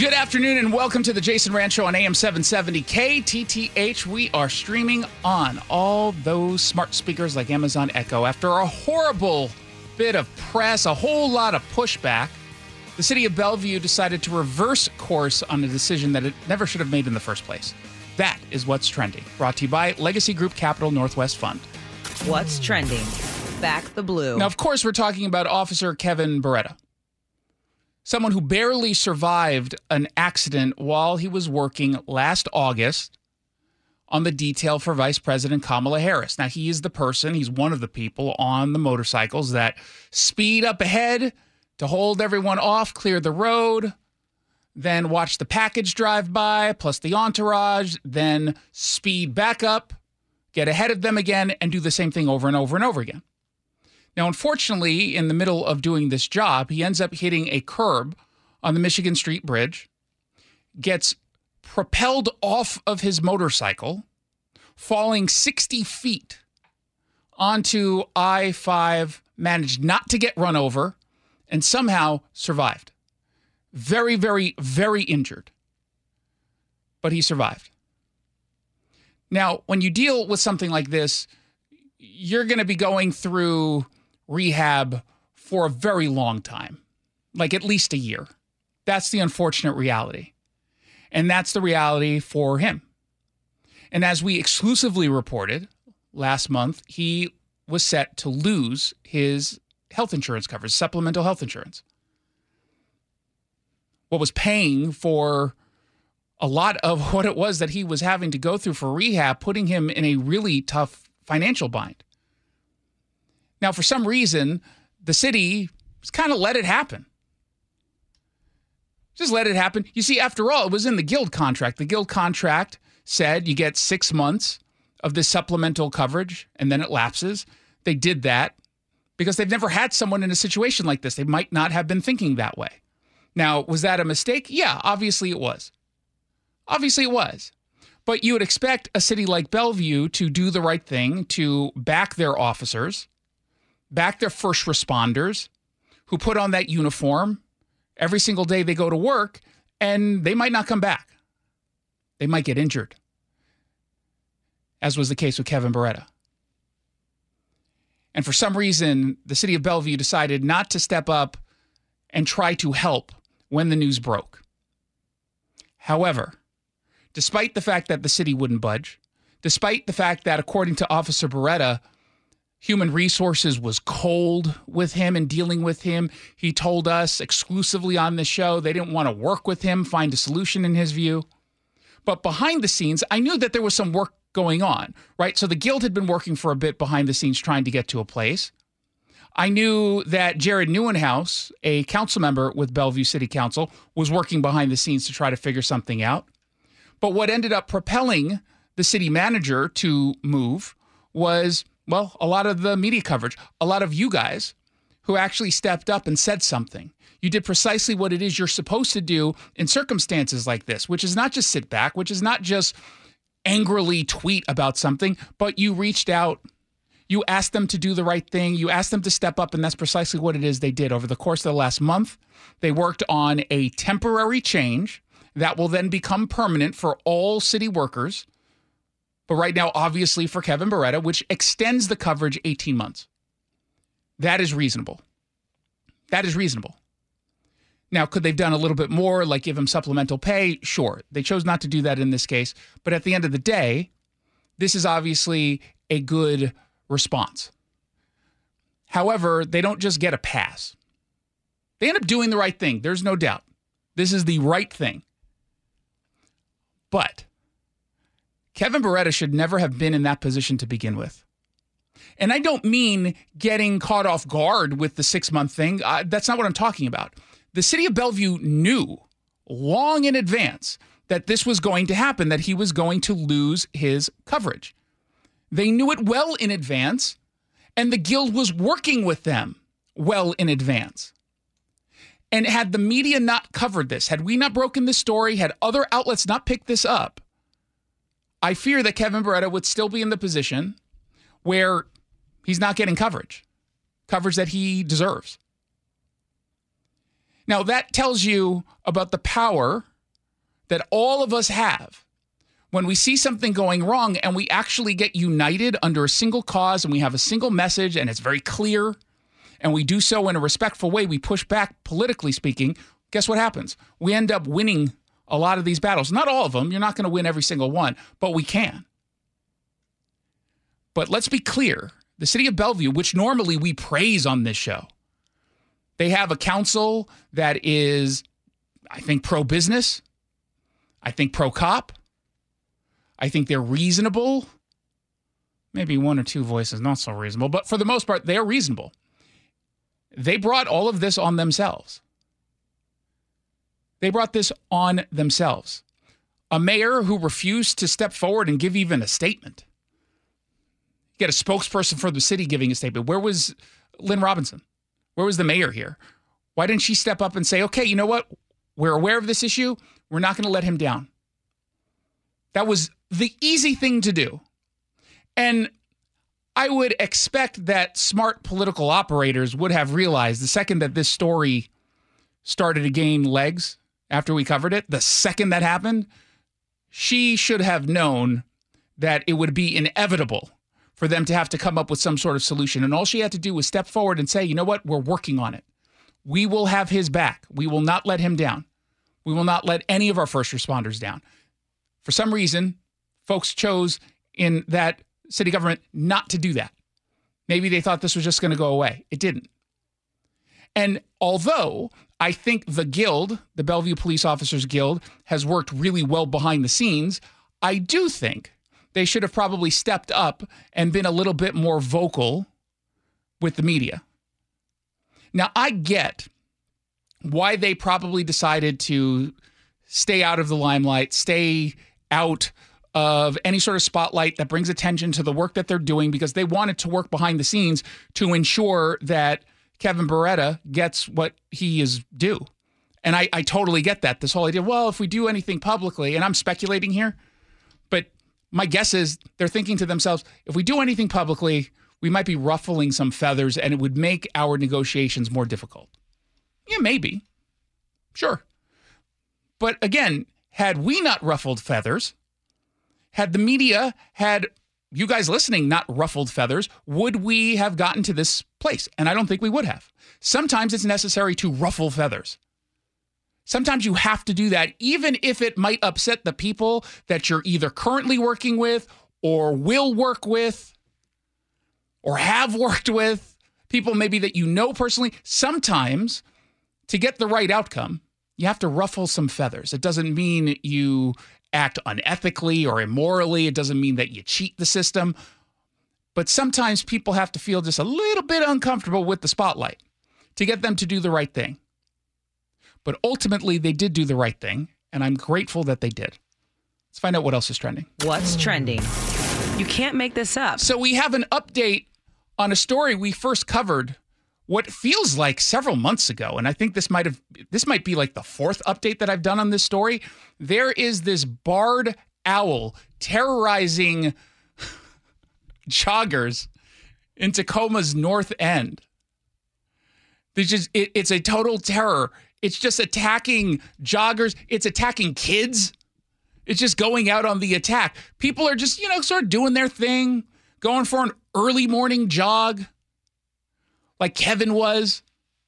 Good afternoon and welcome to the Jason Rand Show on AM 770 KTTH. We are streaming on all those smart speakers like Amazon Echo. After a horrible bit of press, a whole lot of pushback, the city of Bellevue decided to reverse course on a decision that it never should have made in the first place. That is what's trending. Brought to you by Legacy Group Capital Northwest Fund. What's trending? Back the blue. Now, of course, we're talking about Officer Kevin Beretta. Someone who barely survived an accident while he was working last August on the detail for Vice President Kamala Harris. Now, he's one of the people on the motorcycles that speed up ahead to hold everyone off, clear the road, then watch the package drive by, plus the entourage, then speed back up, get ahead of them again, and do the same thing over and over and over again. Now, unfortunately, in the middle of doing this job, he ends up hitting a curb on the Michigan Street Bridge, gets propelled off of his motorcycle, falling 60 feet onto I-5, managed not to get run over, and somehow survived. Very, very, very injured. But he survived. Now, when you deal with something like this, you're going to be going through rehab for a very long time, like at least a year. That's the unfortunate reality. And that's the reality for him. And as we exclusively reported last month, he was set to lose his health insurance coverage, supplemental health insurance. What was paying for a lot of what it was that he was having to go through for rehab, putting him in a really tough financial bind. Now, for some reason, the city just kind of let it happen. Just let it happen. You see, after all, it was in the Guild contract. The Guild contract said you get 6 months of this supplemental coverage, and then it lapses. They did that because they've never had someone in a situation like this. They might not have been thinking that way. Now, was that a mistake? Yeah, obviously it was. Obviously it was. But you would expect a city like Bellevue to do the right thing, to back their officers, back their first responders who put on that uniform every single day they go to work, and they might not come back. They might get injured, as was the case with Kevin Beretta. And for some reason, the city of Bellevue decided not to step up and try to help when the news broke. However, despite the fact that the city wouldn't budge, despite the fact that, according to Officer Beretta, Human Resources was cold with him and dealing with him. He told us exclusively on the show they didn't want to work with him, find a solution in his view. But behind the scenes, I knew that there was some work going on, right? So the Guild had been working for a bit behind the scenes trying to get to a place. I knew that Jared Neuenhaus, a council member with Bellevue City Council, was working behind the scenes to try to figure something out. But what ended up propelling the city manager to move was, well, a lot of the media coverage, a lot of you guys who actually stepped up and said something. You did precisely what it is you're supposed to do in circumstances like this, which is not just sit back, which is not just angrily tweet about something, but you reached out, you asked them to do the right thing, you asked them to step up, and that's precisely what it is they did. Over the course of the last month, they worked on a temporary change that will then become permanent for all city workers. But right now, obviously, for Kevin Beretta, which extends the coverage 18 months. That is reasonable. That is reasonable. Now, could they have done a little bit more, like give him supplemental pay? Sure. They chose not to do that in this case. But at the end of the day, this is obviously a good response. However, they don't just get a pass. They end up doing the right thing. There's no doubt. This is the right thing. But Kevin Beretta should never have been in that position to begin with. And I don't mean getting caught off guard with the 6-month thing. That's not what I'm talking about. The city of Bellevue knew long in advance that this was going to happen, that he was going to lose his coverage. They knew it well in advance, and the Guild was working with them well in advance. And had the media not covered this, had we not broken this story, had other outlets not picked this up, I fear that Kevin Beretta would still be in the position where he's not getting coverage that he deserves. Now, that tells you about the power that all of us have when we see something going wrong and we actually get united under a single cause and we have a single message and it's very clear and we do so in a respectful way, we push back politically speaking, guess what happens? We end up winning a lot of these battles. Not all of them. You're not going to win every single one, but we can. But let's be clear. The city of Bellevue, which normally we praise on this show, they have a council that is, I think, pro-business. I think pro-cop. I think they're reasonable. Maybe one or two voices not so reasonable, but for the most part, they're reasonable. They brought all of this on themselves. They brought this on themselves. A mayor who refused to step forward and give even a statement. You get a spokesperson for the city giving a statement. Where was Lynn Robinson? Where was the mayor here? Why didn't she step up and say, okay, you know what? We're aware of this issue. We're not going to let him down. That was the easy thing to do. And I would expect that smart political operators would have realized the second that this story started to gain legs after we covered it, the second that happened, she should have known that it would be inevitable for them to have to come up with some sort of solution. And all she had to do was step forward and say, you know what, we're working on it. We will have his back. We will not let him down. We will not let any of our first responders down. For some reason, folks chose in that city government not to do that. Maybe they thought this was just going to go away. It didn't. And although I think the Guild, the Bellevue Police Officers Guild, has worked really well behind the scenes, I do think they should have probably stepped up and been a little bit more vocal with the media. Now, I get why they probably decided to stay out of the limelight, stay out of any sort of spotlight that brings attention to the work that they're doing, because they wanted to work behind the scenes to ensure that Kevin Beretta gets what he is due. And I totally get that. This whole idea, well, if we do anything publicly, and I'm speculating here, but my guess is they're thinking to themselves, if we do anything publicly, we might be ruffling some feathers and it would make our negotiations more difficult. Yeah, maybe. Sure. But again, had we not ruffled feathers, had the media, had you guys listening not ruffled feathers, would we have gotten to this place? And I don't think we would have. Sometimes it's necessary to ruffle feathers. Sometimes you have to do that, even if it might upset the people that you're either currently working with or will work with or have worked with, people maybe that you know personally. Sometimes to get the right outcome, you have to ruffle some feathers. It doesn't mean you act unethically or immorally. It doesn't mean that you cheat the system. But sometimes people have to feel just a little bit uncomfortable with the spotlight to get them to do the right thing. But ultimately, they did do the right thing, and I'm grateful that they did. Let's find out what else is trending. What's trending? You can't make this up. So we have an update on a story we first covered what feels like several months ago, and I think this might be like the fourth update that I've done on this story. There is this barred owl terrorizing joggers in Tacoma's North End. It's a total terror. It's just attacking joggers. It's attacking kids. It's just going out on the attack. People are just, sort of doing their thing, going for an early morning jog like Kevin was.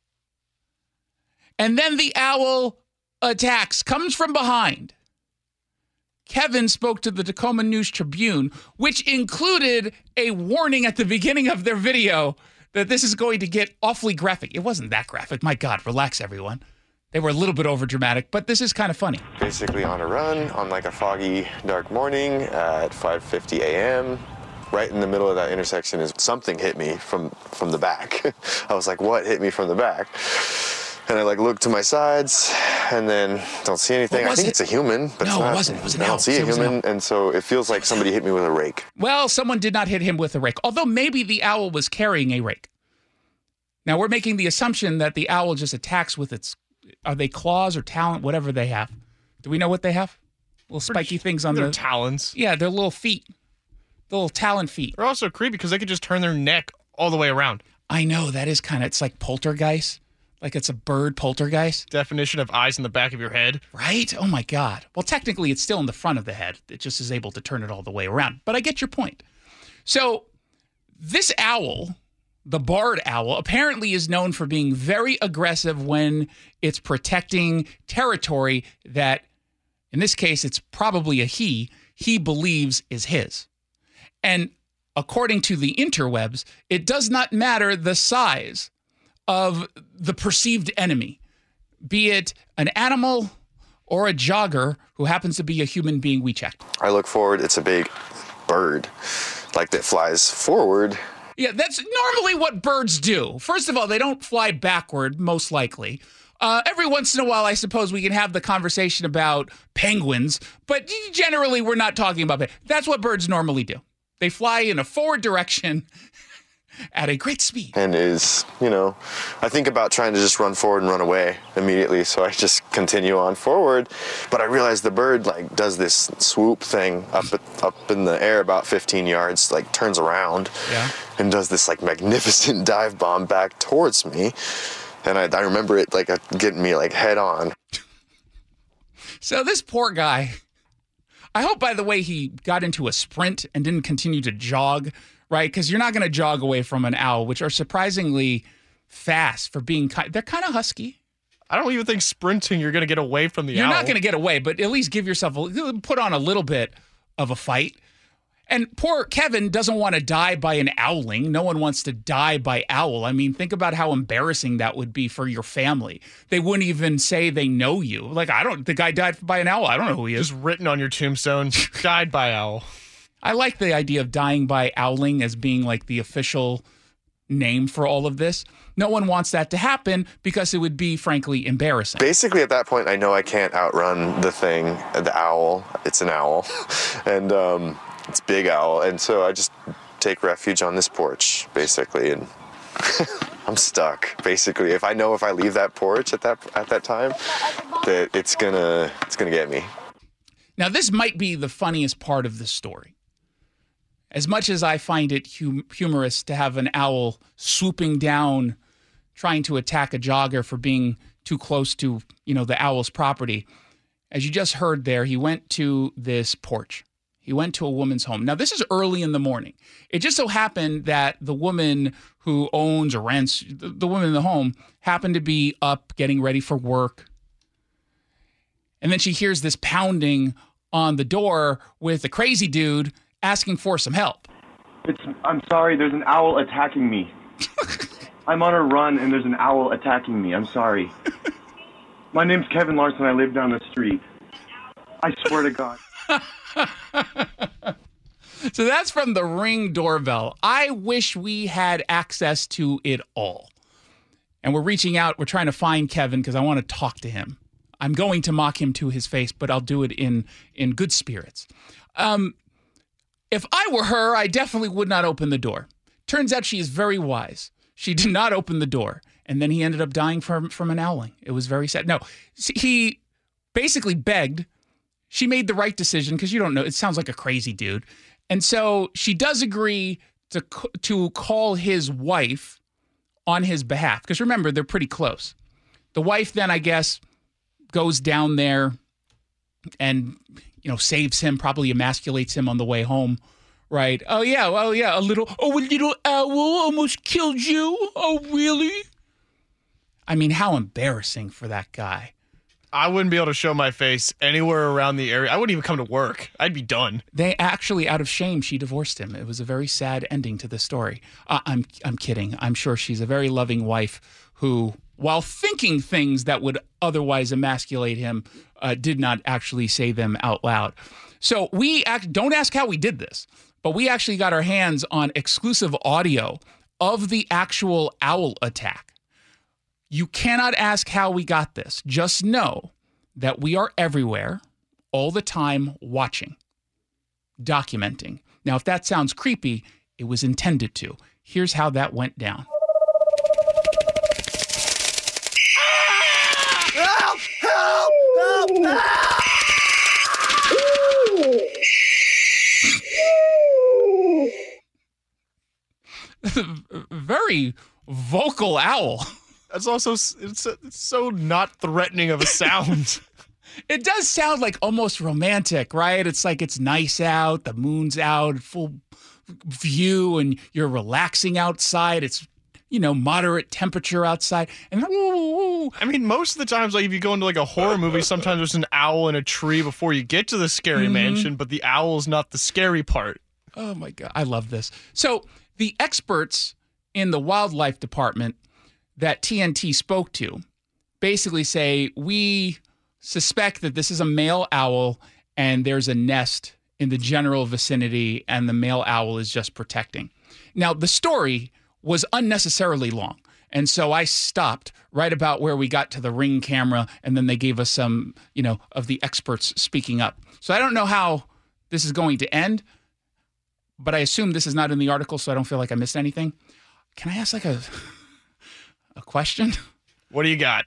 And then the owl attacks, comes from behind. Kevin spoke to the Tacoma News Tribune, which included a warning at the beginning of their video that this is going to get awfully graphic. It wasn't that graphic. My God, relax, everyone. They were a little bit over dramatic, but this is kind of funny. Basically on a run on like a foggy, dark morning at 5:50 a.m. Right in the middle of that intersection is something hit me from the back. I was like, what hit me from the back? And I look to my sides and then don't see anything. I think it's a human, but no, it wasn't. It was an owl. I don't see a human, and so it feels like somebody hit me with a rake. Well, someone did not hit him with a rake, although maybe the owl was carrying a rake. Now, we're making the assumption that the owl just attacks with its, are they claws or talent, whatever they have. Do we know what they have? Little spiky things on their talons. Yeah, their little feet. The little talon feet. They're also creepy because they could just turn their neck all the way around. I know, that is kind of, it's like poltergeist. Like it's a bird poltergeist? Definition of eyes in the back of your head. Right? Oh my God. Well, technically, it's still in the front of the head. It just is able to turn it all the way around. But I get your point. So this owl, the barred owl, apparently is known for being very aggressive when it's protecting territory that, in this case, it's probably a he believes is his. And according to the interwebs, it does not matter the size of the perceived enemy, be it an animal or a jogger who happens to be a human being we checked. I look forward, it's a big bird, like that flies forward. Yeah, that's normally what birds do. First of all, they don't fly backward, most likely. Every once in a while, I suppose we can have the conversation about penguins, but generally we're not talking about penguins. That's what birds normally do. They fly in a forward direction at a great speed. And is, I think about trying to just run forward and run away immediately, so I just continue on forward. But I realize the bird does this swoop thing up in the air about 15 yards, turns around and does this magnificent dive bomb back towards me. And I remember it getting me head on. So this poor guy, I hope, by the way, he got into a sprint and didn't continue to jog, right? Because you're not going to jog away from an owl, which are surprisingly fast for being they're kind of husky. I don't even think sprinting you're going to get away from the owl. You're not going to get away, but at least give yourself put on a little bit of a fight. And poor Kevin doesn't want to die by an owling. No one wants to die by owl. I mean, think about how embarrassing that would be for your family. They wouldn't even say they know you. The guy died by an owl. I don't know who he is. Just written on your tombstone, died by owl. I like the idea of dying by owling as being the official name for all of this. No one wants that to happen because it would be, frankly, embarrassing. Basically, at that point, I know I can't outrun the thing, the owl. It's an owl. And, it's big owl, and so I just take refuge on this porch, basically, and I'm stuck. Basically, if I leave that porch at that time, that it's gonna get me. Now, this might be the funniest part of the story. As much as I find it humorous to have an owl swooping down, trying to attack a jogger for being too close to, the owl's property, as you just heard there, he went to this porch. He went to a woman's home. Now, this is early in the morning. It just so happened that the woman who owns or rents, the woman in the home, happened to be up getting ready for work. And then she hears this pounding on the door with a crazy dude asking for some help. I'm sorry, there's an owl attacking me. I'm on a run and there's an owl attacking me. I'm sorry. My name's Kevin Larson. I live down the street. I swear to God. So that's from the Ring doorbell. I wish we had access to it all. And we're reaching out. We're trying to find Kevin because I want to talk to him. I'm going to mock him to his face, but I'll do it in good spirits. If I were her, I definitely would not open the door. Turns out she is very wise. She did not open the door. And then he ended up dying from an owling. It was very sad. No, he basically begged. She made the right decision because you don't know. It sounds like a crazy dude. And so she does agree to call his wife on his behalf. Because remember, they're pretty close. The wife then, I guess, goes down there and, saves him, probably emasculates him on the way home. Right. Oh, yeah. A little owl almost killed you. Oh, really? I mean, how embarrassing for that guy. I wouldn't be able to show my face anywhere around the area. I wouldn't even come to work. I'd be done. They actually, out of shame, she divorced him. It was a very sad ending to the story. I'm kidding. I'm sure she's a very loving wife who, while thinking things that would otherwise emasculate him, did not actually say them out loud. So don't ask how we did this, but we actually got our hands on exclusive audio of the actual owl attack. You cannot ask how we got this. Just know that we are everywhere, all the time, watching, documenting. Now, if that sounds creepy, it was intended to. Here's how that went down. Help! Help! Help! Very vocal owl. That's also it's so not threatening of a sound. It does sound like almost romantic, right? It's like it's nice out, the moon's out, full view, and you're relaxing outside. It's, moderate temperature outside. And I mean, most of the times, like if you go into like a horror movie, sometimes there's an owl in a tree before you get to the scary mansion, but the owl is not the scary part. Oh my God, I love this. So the experts in the wildlife department that TNT spoke to basically say, we suspect that this is a male owl and there's a nest in the general vicinity and the male owl is just protecting. Now, the story was unnecessarily long. And so I stopped right about where we got to the Ring camera, and then they gave us some, of the experts speaking up. So I don't know how this is going to end, but I assume this is not in the article, so I don't feel like I missed anything. Can I ask like a question? What do you got?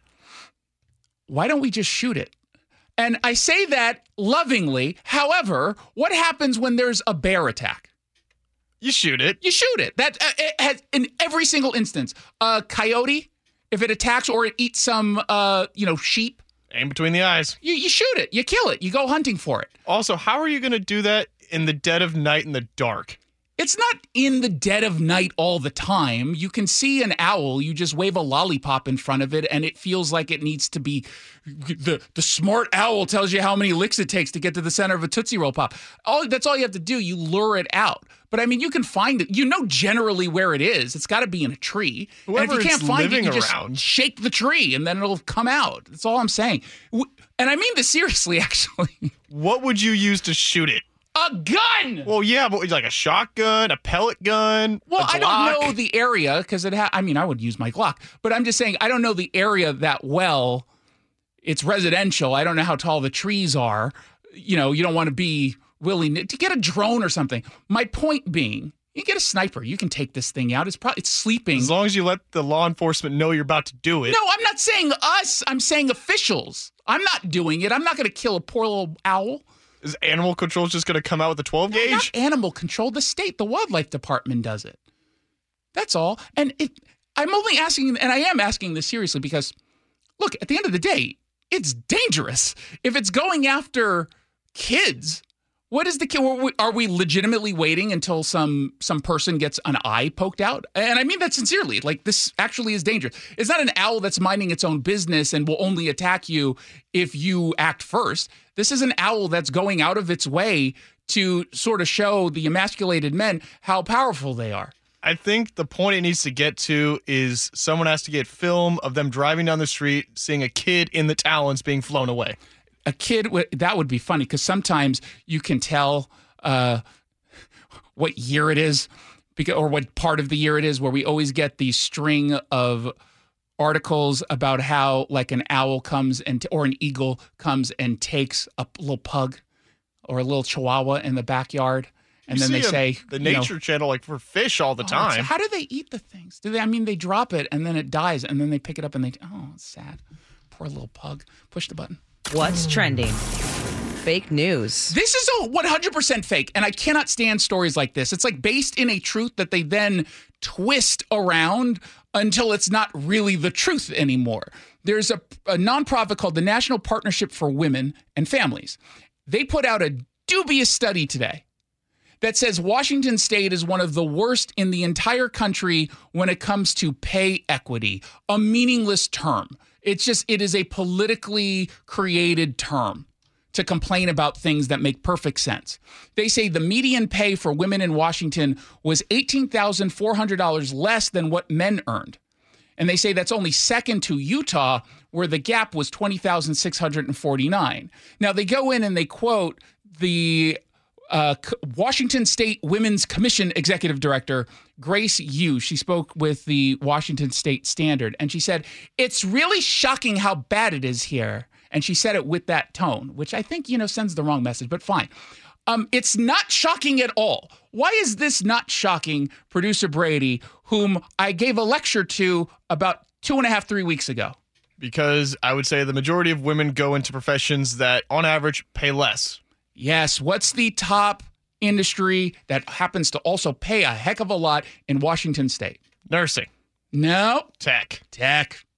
Why don't we just shoot it? And I say that lovingly. However, what happens when there's a bear attack? You shoot it. You shoot it. That it has in every single instance. A coyote, if it attacks or it eats some, sheep. Aim between the eyes. You shoot it. You kill it. You go hunting for it. Also, how are you going to do that in the dead of night in the dark? It's not in the dead of night all the time. You can see an owl. You just wave a lollipop in front of it, and it feels like it needs to be. The smart owl tells you how many licks it takes to get to the center of a Tootsie Roll Pop. That's all you have to do. You lure it out. But I mean, you can find it. You know generally where it is. It's got to be in a tree. Whoever and if you can't find it, you just around. shake the tree, and then it'll come out. That's all I'm saying. And I mean this seriously, actually. What would you use to shoot it? A gun! Well, yeah, but like a shotgun, a pellet gun. Well, I don't know the area because I would use my Glock, but I'm just saying I don't know the area that well. It's residential. I don't know how tall the trees are. You don't want to be willing to get a drone or something. My point being, you get a sniper. You can take this thing out. It's sleeping. As long as you let the law enforcement know you're about to do it. No, I'm not saying us. I'm saying officials. I'm not doing it. I'm not going to kill a poor little owl. Is animal control just going to come out with a 12 gauge? Not animal control. The state, the wildlife department does it. That's all. And I'm only asking, and I am asking this seriously because, look, at the end of the day, it's dangerous. If it's going after kids, what is the kid? Are we legitimately waiting until some person gets an eye poked out? And I mean that sincerely. Like, this actually is dangerous. It's not an owl that's minding its own business and will only attack you if you act first. This is an owl that's going out of its way to sort of show the emasculated men how powerful they are. I think the point it needs to get to is someone has to get film of them driving down the street, seeing a kid in the talons being flown away. A kid, that would be funny because sometimes you can tell what year it is or what part of the year it is, where we always get the string of articles about how like an owl comes or an eagle comes and takes a little pug or a little chihuahua in the backyard. And then they say the Nature Channel, like for fish all the time. How do they eat the things? They drop it and then it dies and then they pick it up and it's sad. Poor little pug. Push the button. What's trending? Fake news. This is a 100% fake, and I cannot stand stories like this. It's like based in a truth that they then twist around until it's not really the truth anymore. There's a nonprofit called the National Partnership for Women and Families. They put out a dubious study today that says Washington State is one of the worst in the entire country when it comes to pay equity, a meaningless term. It is a politically created term to complain about things that make perfect sense. They say the median pay for women in Washington was $18,400 less than what men earned. And they say that's only second to Utah, where the gap was $20,649. Now, they go in and they quote the Washington State Women's Commission Executive Director, Grace Yu. She spoke with the Washington State Standard, and she said, "It's really shocking how bad it is here." And she said it with that tone, which I think, sends the wrong message, but fine. It's not shocking at all. Why is this not shocking, Producer Brady, whom I gave a lecture to about 2.5-3 weeks ago? Because I would say the majority of women go into professions that, on average, pay less. Yes. What's the top industry that happens to also pay a heck of a lot in Washington State? Nursing. No. Tech.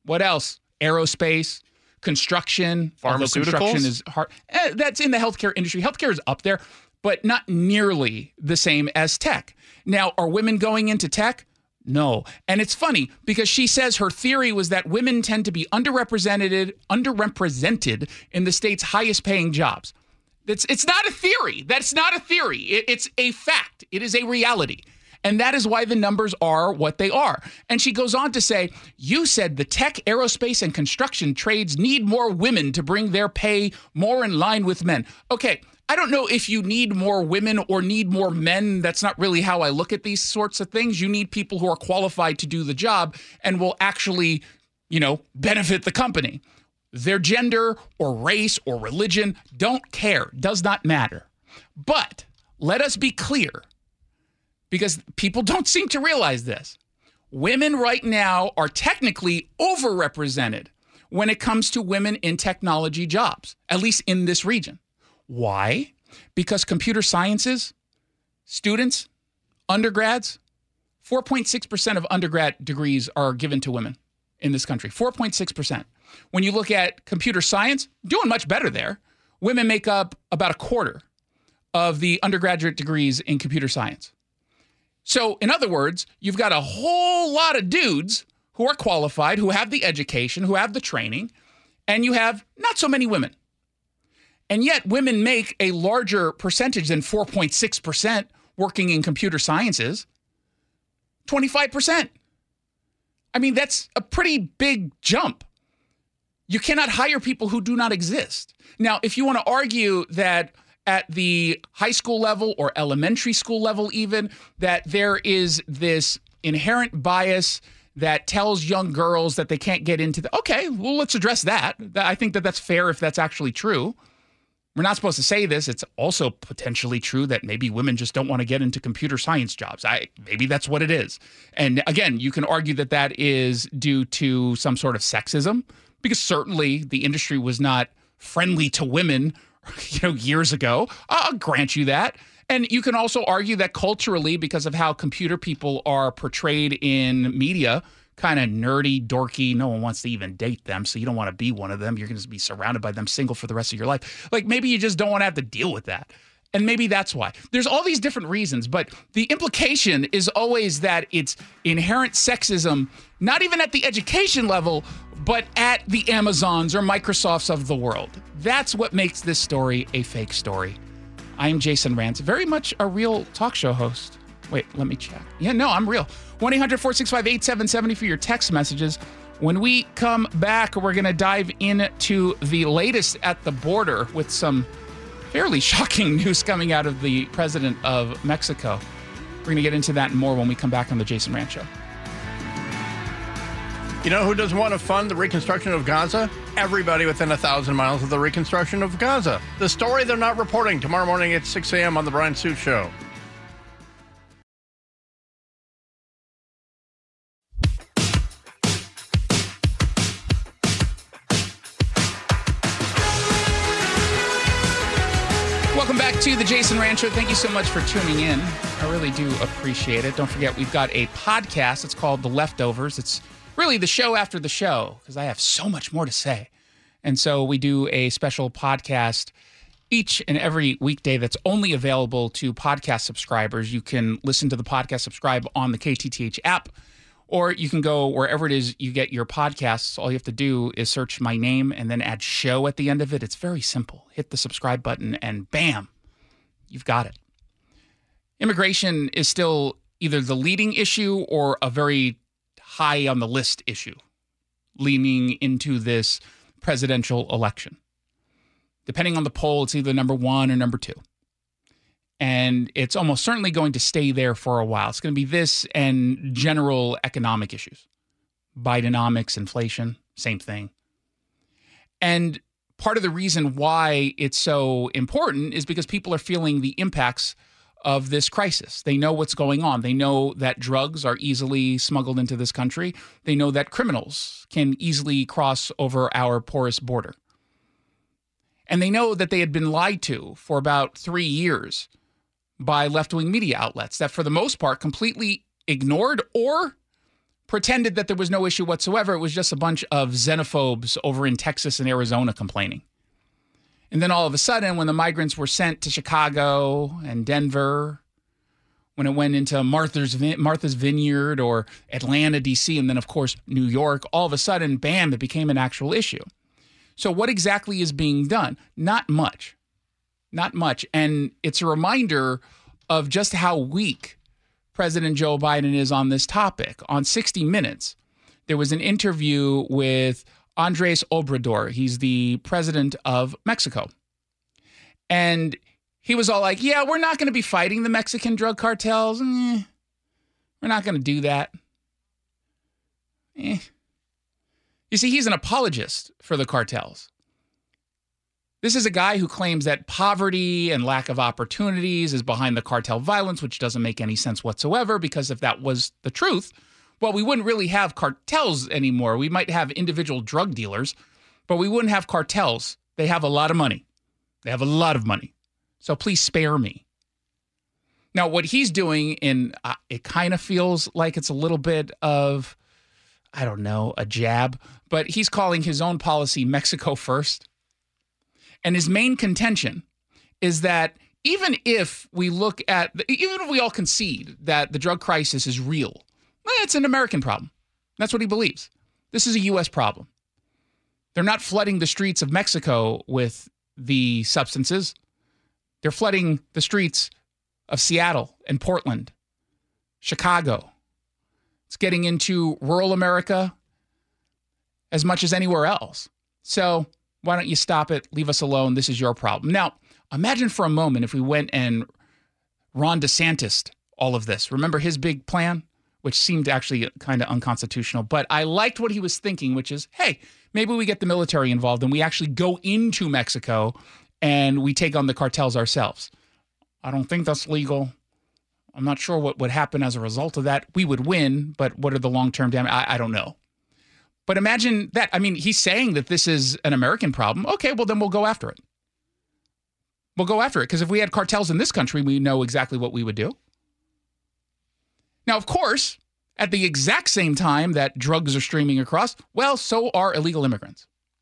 What else? Aerospace, construction. Although construction is hard. That's in the healthcare industry. Healthcare is up there, but not nearly the same as tech. Now, are women going into tech? No. And it's funny because she says her theory was that women tend to be underrepresented in the state's highest paying jobs. It's not a theory. That's not a theory. It's a fact. It is a reality. And that is why the numbers are what they are. And she goes on to say, you said the tech, aerospace, and construction trades need more women to bring their pay more in line with men. Okay, I don't know if you need more women or need more men. That's not really how I look at these sorts of things. You need people who are qualified to do the job and will actually, benefit the company. Their gender or race or religion, don't care, does not matter. But let us be clear, because people don't seem to realize this. Women right now are technically overrepresented when it comes to women in technology jobs, at least in this region. Why? Because computer sciences, students, undergrads, 4.6% of undergrad degrees are given to women in this country. 4.6%. When you look at computer science, doing much better there. Women make up about a quarter of the undergraduate degrees in computer science. So, in other words, you've got a whole lot of dudes who are qualified, who have the education, who have the training, and you have not so many women. And yet, women make a larger percentage than 4.6% working in computer sciences. 25%. I mean, that's a pretty big jump. You cannot hire people who do not exist. Now, if you want to argue that at the high school level or elementary school level even, that there is this inherent bias that tells young girls that they can't get into okay, well, let's address that. I think that that's fair if that's actually true. We're not supposed to say this. It's also potentially true that maybe women just don't want to get into computer science jobs. Maybe that's what it is. And again, you can argue that that is due to some sort of sexism, because certainly the industry was not friendly to women years ago. I'll grant you that. And you can also argue that culturally, because of how computer people are portrayed in media, kind of nerdy, dorky, no one wants to even date them, so you don't want to be one of them. You're going to be surrounded by them single for the rest of your life. Like, maybe you just don't want to have to deal with that. And maybe that's why. There's all these different reasons, but the implication is always that it's inherent sexism, not even at the education level, but at the Amazons or Microsofts of the world. That's what makes this story a fake story. I am Jason Rantz, very much a real talk show host. Wait, let me check. Yeah, no, I'm real. 1-800-465-8770 for your text messages. When we come back, we're going to dive into the latest at the border with some fairly shocking news coming out of the president of Mexico. We're going to get into that and more when we come back on the Jason Rantz Show. You know who doesn't want to fund the reconstruction of Gaza? Everybody within 1,000 miles of the reconstruction of Gaza. The story they're not reporting tomorrow morning at 6 a.m. on The Brian Suit Show. Welcome back to the Jason Rantz Show. Thank you so much for tuning in. I really do appreciate it. Don't forget, we've got a podcast. It's called The Leftovers. It's really the show after the show because I have so much more to say. And so we do a special podcast each and every weekday that's only available to podcast subscribers. You can listen to the podcast, subscribe on the KTTH app, or you can go wherever it is you get your podcasts. All you have to do is search my name and then add show at the end of it. It's very simple. Hit the subscribe button and bam, you've got it. Immigration is still either the leading issue or a very high on the list issue leaning into this presidential election. Depending on the poll, it's either number one or number two. And it's almost certainly going to stay there for a while. It's going to be this and general economic issues. Bidenomics, inflation, same thing. And part of the reason why it's so important is because people are feeling the impacts of this crisis. They know what's going on. They know that drugs are easily smuggled into this country. They know that criminals can easily cross over our porous border. And they know that they had been lied to for about 3 years by left-wing media outlets that, for the most part, completely ignored or pretended that there was no issue whatsoever. It was just a bunch of xenophobes over in Texas and Arizona complaining. And then all of a sudden, when the migrants were sent to Chicago and Denver, when it went into Martha's Vineyard or Atlanta, D.C., and then, of course, New York, all of a sudden, bam, it became an actual issue. So what exactly is being done? Not much. Not much. And it's a reminder of just how weak President Joe Biden is on this topic. On 60 Minutes, there was an interview with Andres Obrador. He's the president of Mexico. And he was all like, yeah, we're not going to be fighting the Mexican drug cartels. We're not going to do that. You see, he's an apologist for the cartels. This is a guy who claims that poverty and lack of opportunities is behind the cartel violence, which doesn't make any sense whatsoever, because if that was the truth, well, we wouldn't really have cartels anymore. We might have individual drug dealers, but we wouldn't have cartels. They have a lot of money. They have a lot of money. So please spare me. Now, what he's doing, it kind of feels like it's a little bit of, I don't know, a jab, but he's calling his own policy Mexico first. And his main contention is that even if we all concede that the drug crisis is real, it's an American problem. That's what he believes. This is a U.S. problem. They're not flooding the streets of Mexico with the substances. They're flooding the streets of Seattle and Portland, Chicago. It's getting into rural America as much as anywhere else. So why don't you stop it? Leave us alone. This is your problem. Now, imagine for a moment if we went and Ron DeSantis all of this. Remember his big plan, which seemed actually kind of unconstitutional. But I liked what he was thinking, which is, hey, maybe we get the military involved and we actually go into Mexico and we take on the cartels ourselves. I don't think that's legal. I'm not sure what would happen as a result of that. We would win, but what are the long-term damage? I don't know. But imagine that. I mean, he's saying that this is an American problem. Okay, well, then we'll go after it. We'll go after it, because if we had cartels in this country, we know exactly what we would do. Now, of course, at the exact same time that drugs are streaming across, well, so are illegal immigrants.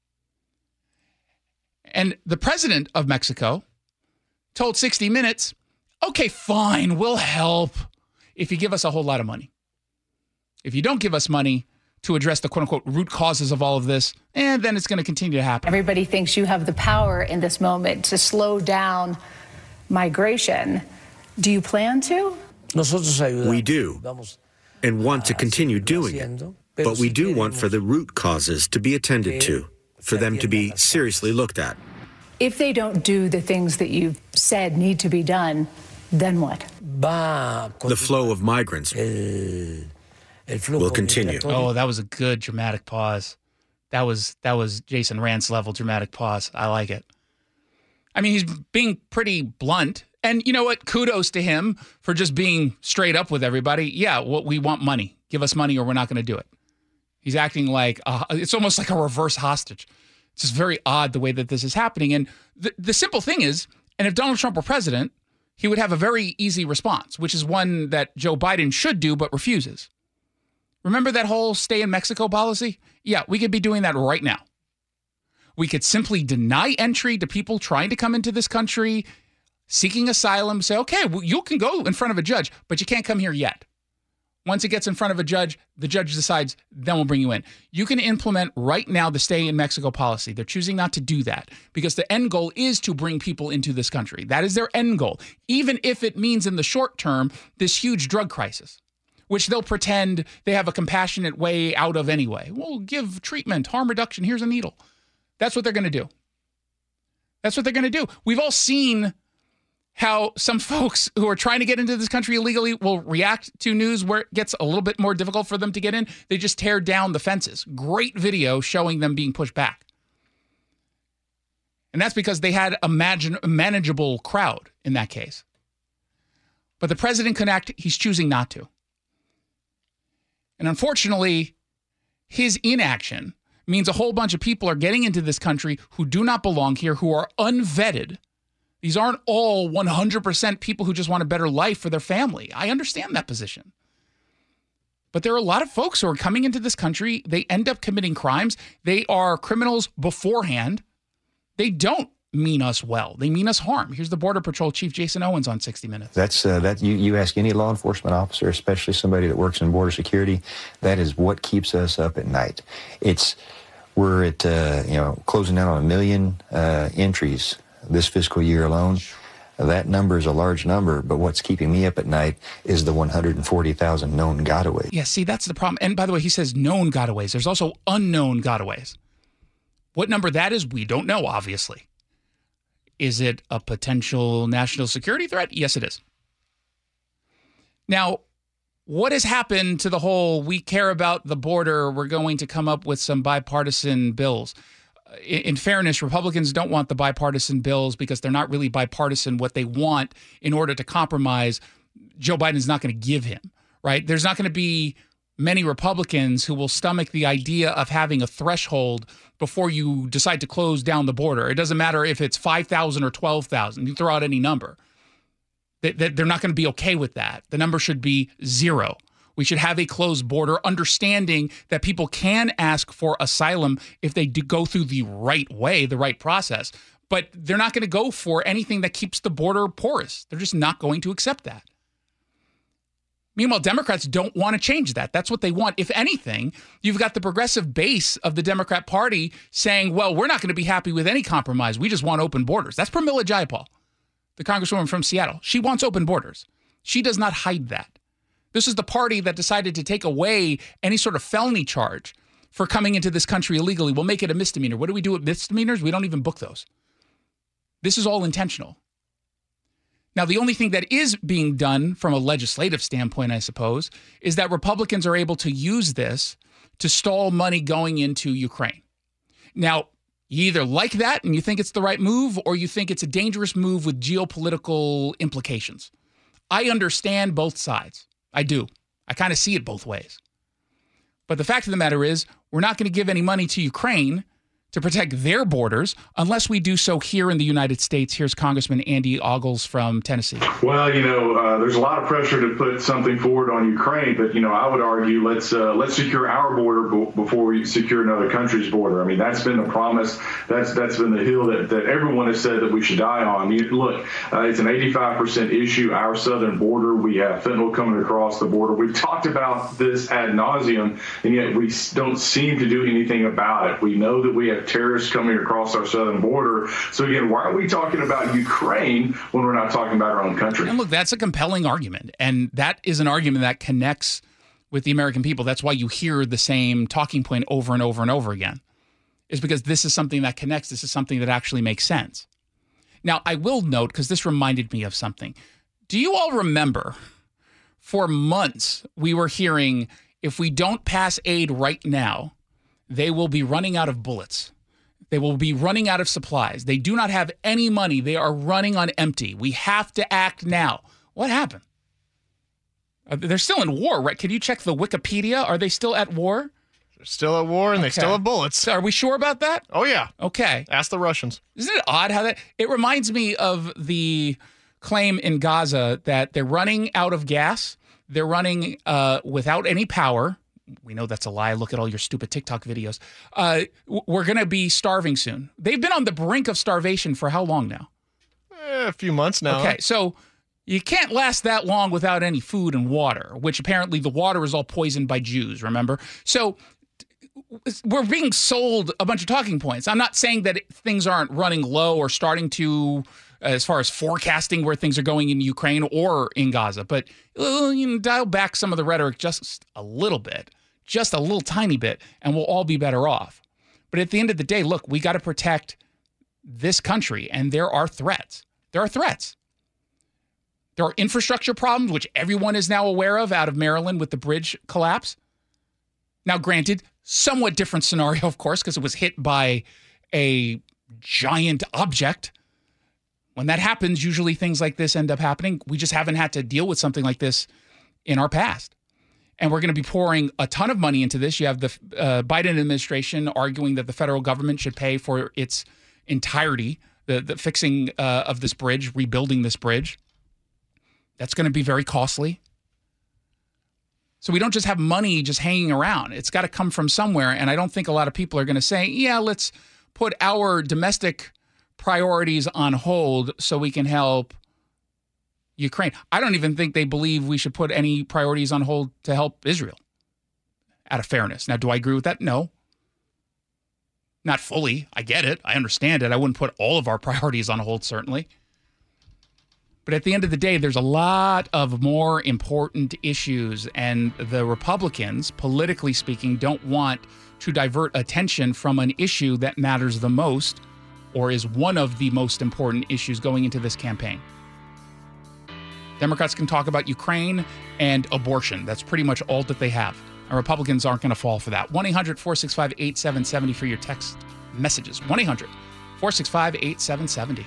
And the president of Mexico told 60 Minutes, okay, fine, we'll help if you give us a whole lot of money. If you don't give us money to address the quote-unquote root causes of all of this, and then it's going to continue to happen. Everybody thinks you have the power in this moment to slow down migration. Do you plan to? We do, and want to continue doing it. But we do want for the root causes to be attended to, for them to be seriously looked at. If they don't do the things that you've said need to be done, then what? The flow of migrants will continue. Oh, that was a good dramatic pause. That was Jason Rantz level dramatic pause. I like it. I mean, he's being pretty blunt. And you know what? Kudos to him for just being straight up with everybody. Yeah, we want money. Give us money or we're not going to do it. He's acting like, it's almost like a reverse hostage. It's just very odd the way that this is happening. And the simple thing is, and if Donald Trump were president, he would have a very easy response, which is one that Joe Biden should do but refuses. Remember that whole stay in Mexico policy? Yeah, we could be doing that right now. We could simply deny entry to people trying to come into this country, seeking asylum, say, okay, well, you can go in front of a judge, but you can't come here yet. Once it gets in front of a judge, the judge decides, then we'll bring you in. You can implement right now the stay in Mexico policy. They're choosing not to do that because the end goal is to bring people into this country. That is their end goal, even if it means in the short term, this huge drug crisis, which they'll pretend they have a compassionate way out of anyway. We'll give treatment, harm reduction, here's a needle. That's what they're going to do. That's what they're going to do. We've all seen how some folks who are trying to get into this country illegally will react to news where it gets a little bit more difficult for them to get in. They just tear down the fences. Great video showing them being pushed back. And that's because they had a manageable crowd in that case. But the president can act, he's choosing not to. And unfortunately, his inaction means a whole bunch of people are getting into this country who do not belong here, who are unvetted. These aren't all 100% people who just want a better life for their family. I understand that position. But there are a lot of folks who are coming into this country. They end up committing crimes. They are criminals beforehand. They don't mean us well. They mean us harm. Here's the Border Patrol Chief Jason Owens on 60 Minutes. That's you ask any law enforcement officer, especially somebody that works in border security, that is what keeps us up at night. We're at closing out on 1 million entries this fiscal year alone. That number is a large number, but what's keeping me up at night is the 140,000 known gotaways. Yeah, see, that's the problem. And by the way, he says known gotaways. There's also unknown gotaways. What number that is, we don't know, obviously. Is it a potential national security threat? Yes, it is. Now, what has happened to the whole, we care about the border, we're going to come up with some bipartisan bills? In fairness, Republicans don't want the bipartisan bills because they're not really bipartisan. What they want in order to compromise, Joe Biden's not going to give him, right? There's not going to be many Republicans who will stomach the idea of having a threshold before you decide to close down the border. It doesn't matter if it's 5,000 or 12,000. You throw out any number. They're not going to be okay with that. The number should be 0. We should have a closed border, understanding that people can ask for asylum if they do go through the right way, the right process. But they're not going to go for anything that keeps the border porous. They're just not going to accept that. Meanwhile, Democrats don't want to change that. That's what they want. If anything, you've got the progressive base of the Democrat Party saying, well, we're not going to be happy with any compromise. We just want open borders. That's Pramila Jayapal, the congresswoman from Seattle. She wants open borders. She does not hide that. This is the party that decided to take away any sort of felony charge for coming into this country illegally. We'll make it a misdemeanor. What do we do with misdemeanors? We don't even book those. This is all intentional. Now, the only thing that is being done from a legislative standpoint, I suppose, is that Republicans are able to use this to stall money going into Ukraine. Now, you either like that and you think it's the right move, or you think it's a dangerous move with geopolitical implications. I understand both sides. I do. I kind of see it both ways. But the fact of the matter is, we're not going to give any money to Ukraine to protect their borders unless we do so here in the United States. Here's Congressman Andy Ogles from Tennessee. Well, there's a lot of pressure to put something forward on Ukraine, but, I would argue let's secure our border before we secure another country's border. I mean, that's been the promise. That's been the hill that everyone has said that we should die on. Look, it's an 85% issue, our southern border. We have fentanyl coming across the border. We've talked about this ad nauseum, and yet we don't seem to do anything about it. We know that we have terrorists coming across our southern border. So again, why are we talking about Ukraine when we're not talking about our own country? And look, that's a compelling argument. And that is an argument that connects with the American people. That's why you hear the same talking point over and over and over again, is because this is something that connects. This is something that actually makes sense. Now, I will note, because this reminded me of something. Do you all remember for months we were hearing, if we don't pass aid right now, they will be running out of bullets. They will be running out of supplies. They do not have any money. They are running on empty. We have to act now. What happened? They're still in war, right? Can you check the Wikipedia? Are they still at war? They're still at war, and they still have bullets. So are we sure about that? Oh, yeah. Okay. Ask the Russians. Isn't it odd how that... It reminds me of the claim in Gaza that they're running out of gas. They're running without any power. We know that's a lie. Look at all your stupid TikTok videos. We're going to be starving soon. They've been on the brink of starvation for how long now? A few months now. Okay, so you can't last that long without any food and water, which apparently the water is all poisoned by Jews, remember? So we're being sold a bunch of talking points. I'm not saying that things aren't running low or starting to, as far as forecasting where things are going in Ukraine or in Gaza, but dial back some of the rhetoric just a little bit. Just a little tiny bit, and we'll all be better off. But at the end of the day, look, we got to protect this country, and there are threats. There are threats. There are infrastructure problems, which everyone is now aware of out of Maryland with the bridge collapse. Now, granted, somewhat different scenario, of course, because it was hit by a giant object. When that happens, usually things like this end up happening. We just haven't had to deal with something like this in our past. And we're going to be pouring a ton of money into this. You have the Biden administration arguing that the federal government should pay for its entirety, the fixing of this bridge, rebuilding this bridge. That's going to be very costly. So we don't just have money just hanging around. It's got to come from somewhere. And I don't think a lot of people are going to say, yeah, let's put our domestic priorities on hold so we can help Ukraine. I don't even think they believe we should put any priorities on hold to help Israel, out of fairness. Now, do I agree with that? No. Not fully. I get it. I understand it. I wouldn't put all of our priorities on hold, certainly. But at the end of the day, there's a lot of more important issues, and the Republicans, politically speaking, don't want to divert attention from an issue that matters the most, or is one of the most important issues going into this campaign. Democrats can talk about Ukraine and abortion. That's pretty much all that they have. And Republicans aren't going to fall for that. 1-800-465-8770 for your text messages. 1-800-465-8770.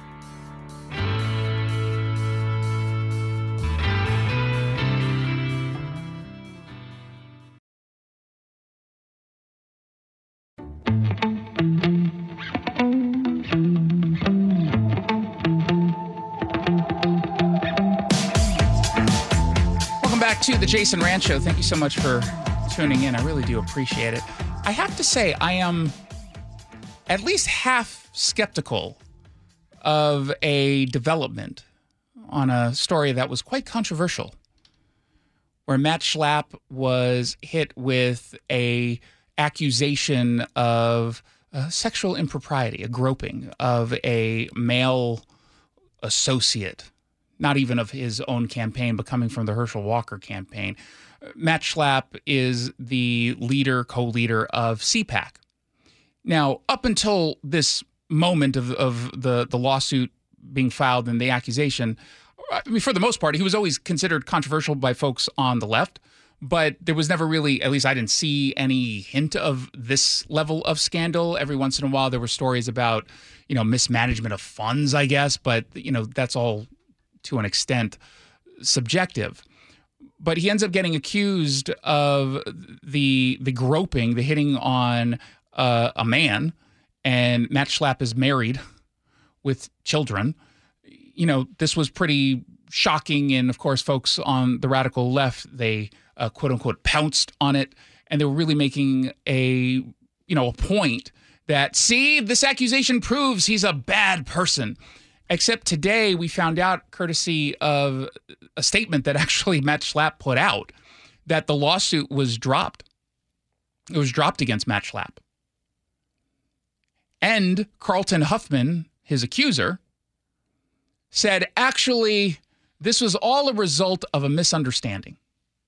To the Jason Rand Show. Thank you so much for tuning in. I really do appreciate it. I have to say, I am at least half skeptical of a development on a story that was quite controversial, where Matt Schlapp was hit with a accusation of sexual impropriety, a groping of a male associate. Not even of his own campaign, but coming from the Herschel Walker campaign. Matt Schlapp is the co-leader of CPAC. Now, up until this moment of the lawsuit being filed and the accusation, I mean, for the most part, he was always considered controversial by folks on the left, but there was never really, at least I didn't see any hint of this level of scandal. Every once in a while, there were stories about, mismanagement of funds, I guess, but, that's all to an extent subjective. But he ends up getting accused of the groping, the hitting on a man, and Matt Schlapp is married with children. This was pretty shocking, and of course, folks on the radical left, they quote unquote pounced on it, and they were really making a point that, see, this accusation proves he's a bad person. Except today we found out, courtesy of a statement that actually Matt Schlapp put out, that the lawsuit was dropped. It was dropped against Matt Schlapp. And Carlton Huffman, his accuser, said, actually, this was all a result of a misunderstanding.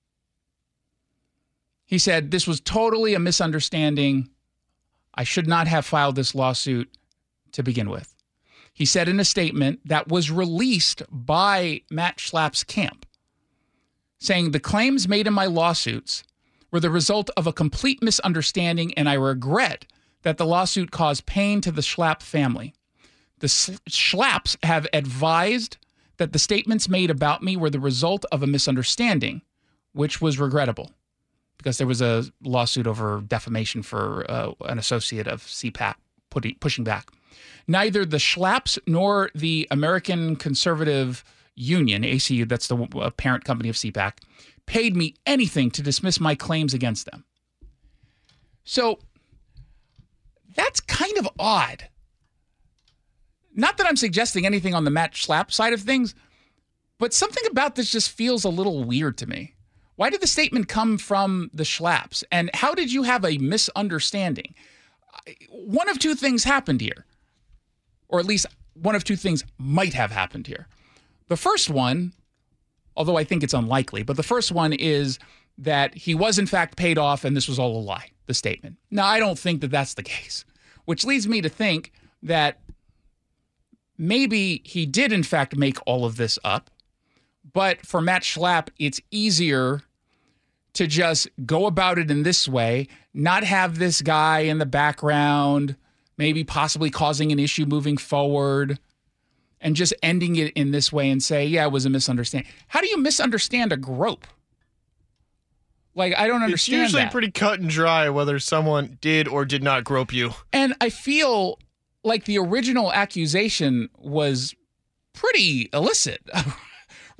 He said, this was totally a misunderstanding. I should not have filed this lawsuit to begin with. He said in a statement that was released by Matt Schlapp's camp, saying, the claims made in my lawsuits were the result of a complete misunderstanding, and I regret that the lawsuit caused pain to the Schlapp family. The Schlapps have advised that the statements made about me were the result of a misunderstanding, which was regrettable, because there was a lawsuit over defamation for an associate of CPAC pushing back. Neither the Schlapps nor the American Conservative Union, ACU, that's the parent company of CPAC, paid me anything to dismiss my claims against them. So that's kind of odd. Not that I'm suggesting anything on the Matt Schlapp side of things, but something about this just feels a little weird to me. Why did the statement come from the Schlapps? And how did you have a misunderstanding? One of two things happened here. Or at least one of two things might have happened here. The first one, although I think it's unlikely, but the first one is that he was in fact paid off and this was all a lie, the statement. Now, I don't think that that's the case, which leads me to think that maybe he did in fact make all of this up, but for Matt Schlapp, it's easier to just go about it in this way, not have this guy in the background, maybe possibly causing an issue moving forward, and just ending it in this way and say, yeah, it was a misunderstanding. How do you misunderstand a grope? Like, I don't understand. It's usually pretty cut and dry whether someone did or did not grope you. And I feel like the original accusation was pretty illicit,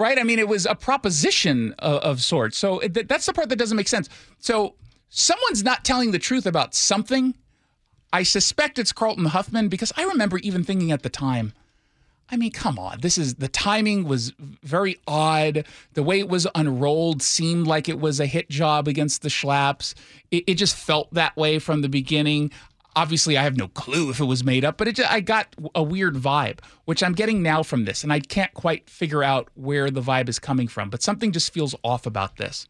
right? I mean, it was a proposition of sorts. So that's the part that doesn't make sense. So someone's not telling the truth about something. I suspect it's Carlton Huffman, because I remember even thinking at the time, I mean, come on, the timing was very odd. The way it was unrolled seemed like it was a hit job against the Schlaps. It just felt that way from the beginning. Obviously, I have no clue if it was made up, but I got a weird vibe, which I'm getting now from this, and I can't quite figure out where the vibe is coming from, but something just feels off about this.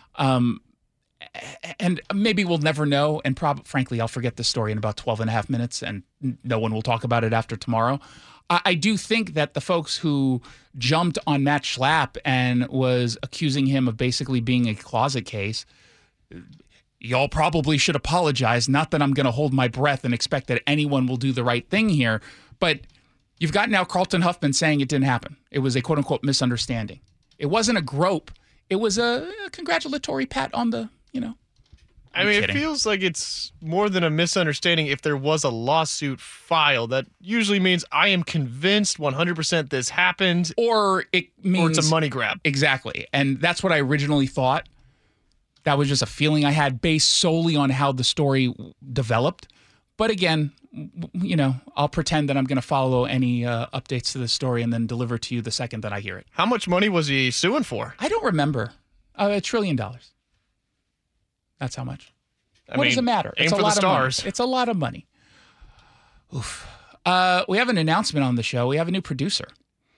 And maybe we'll never know, and frankly, I'll forget the story in about 12 and a half minutes, and no one will talk about it after tomorrow. I do think that the folks who jumped on Matt Schlapp and was accusing him of basically being a closet case, y'all probably should apologize. Not that I'm going to hold my breath and expect that anyone will do the right thing here, but you've got now Carlton Huffman saying it didn't happen. It was a quote-unquote misunderstanding. It wasn't a grope. It was a congratulatory pat on the, I mean, it feels like it's more than a misunderstanding. If there was a lawsuit filed, that usually means I am convinced 100% this happened. Or it means... Or it's a money grab. Exactly. And that's what I originally thought. That was just a feeling I had based solely on how the story developed. But again, I'll pretend that I'm going to follow any updates to the story and then deliver to you the second that I hear it. How much money was he suing for? I don't remember. $1 trillion. That's how much. What does it matter? It's a lot of money. It's a lot of money. Oof. We have an announcement on the show. We have a new producer.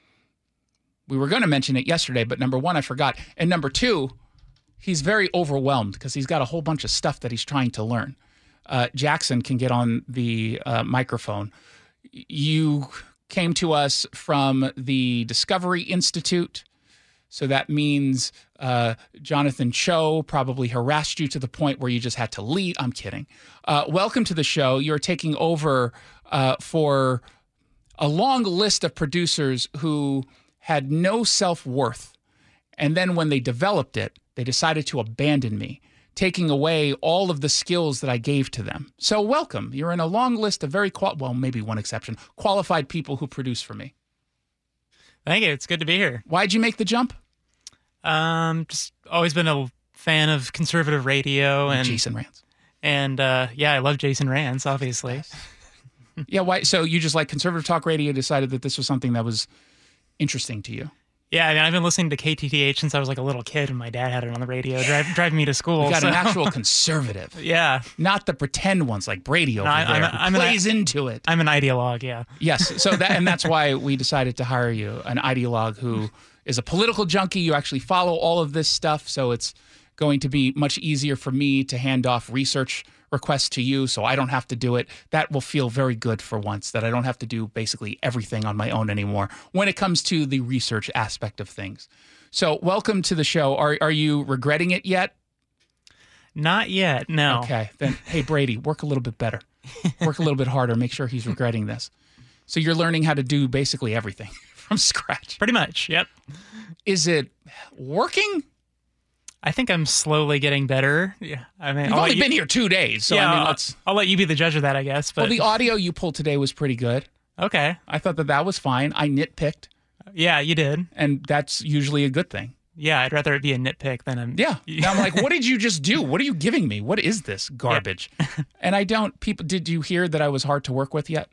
We were going to mention it yesterday, but number one, I forgot. And number two, he's very overwhelmed because he's got a whole bunch of stuff that he's trying to learn. Jackson can get on the microphone. You came to us from the Discovery Institute. So that means Jonathan Cho probably harassed you to the point where you just had to leave. I'm kidding. Welcome to the show. You're taking over for a long list of producers who had no self-worth. And then when they developed it, they decided to abandon me, taking away all of the skills that I gave to them. So welcome. You're in a long list of very, maybe one exception, qualified people who produce for me. Thank you. It's good to be here. Why'd you make the jump? Just always been a fan of conservative radio and Jason Rantz. And I love Jason Rantz, obviously. Yeah, why? So you just like conservative talk radio, decided that this was something that was interesting to you. Yeah, I mean, I've been listening to KTTH since I was like a little kid, and my dad had it on the radio, driving me to school. You got an actual conservative. Yeah. Not the pretend ones like Brady over there who plays into it. I'm an ideologue, yeah. Yes, so that's why we decided to hire you, an ideologue who is a political junkie. You actually follow all of this stuff, so it's going to be much easier for me to hand off research requests to you so I don't have to do it. That will feel very good for once, that I don't have to do basically everything on my own anymore when it comes to the research aspect of things. So welcome to the show. Are you regretting it yet? Not yet, no. Okay, then hey Brady, work a little bit better. Work a little bit harder. Make sure he's regretting this. So you're learning how to do basically everything from scratch. Pretty much, yep. Is it working? I think I'm slowly getting better. Yeah, I mean, you've only been here 2 days, so yeah, I mean, I'll let you be the judge of that, I guess. But well, the audio you pulled today was pretty good. Okay, I thought that was fine. I nitpicked. Yeah, you did, and that's usually a good thing. Yeah, I'd rather it be a nitpick than a... Yeah. Now I'm like, what did you just do? What are you giving me? What is this garbage? Yeah. And I don't... Did you hear that I was hard to work with yet?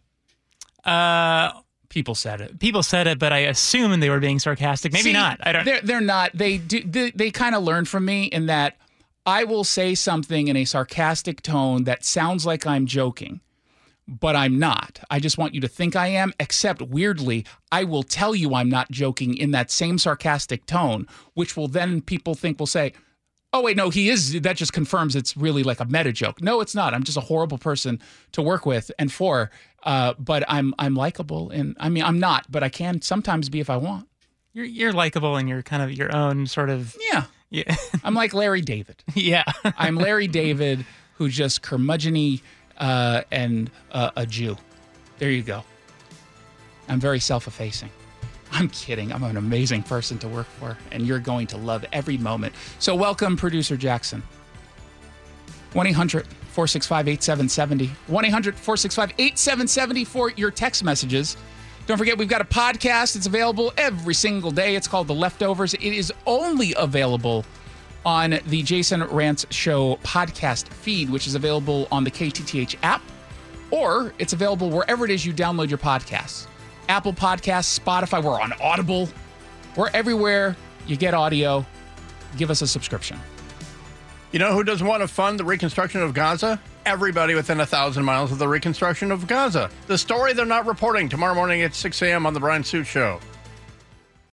People said it. People said it, but I assumed they were being sarcastic. Maybe not. I don't... They're not. They kind of learn from me in that I will say something in a sarcastic tone that sounds like I'm joking, but I'm not. I just want you to think I am, except weirdly, I will tell you I'm not joking in that same sarcastic tone, which will then people will say, oh, wait, no, he is. That just confirms it's really like a meta joke. No, it's not. I'm just a horrible person to work with and for, but I'm likable. And I mean, I'm not, but I can sometimes be if I want. You're likable and you're kind of your own sort of... Yeah. I'm like Larry David. Yeah. I'm Larry David who just curmudgeon-y and a Jew. There you go. I'm very self-effacing. I'm kidding. I'm an amazing person to work for, and you're going to love every moment. So welcome, Producer Jackson. 1-800-465-8770. 1-800-465-8770 for your text messages. Don't forget, we've got a podcast. It's available every single day. It's called The Leftovers. It is only available on the Jason Rantz Show podcast feed, which is available on the KTTH app, or it's available wherever it is you download your podcasts. Apple Podcasts, Spotify, we're on Audible. We're everywhere you get audio. Give us a subscription. You know who doesn't want to fund the reconstruction of Gaza? Everybody within 1,000 miles of the reconstruction of Gaza. The story they're not reporting tomorrow morning at 6 a.m. on The Brian Suit Show.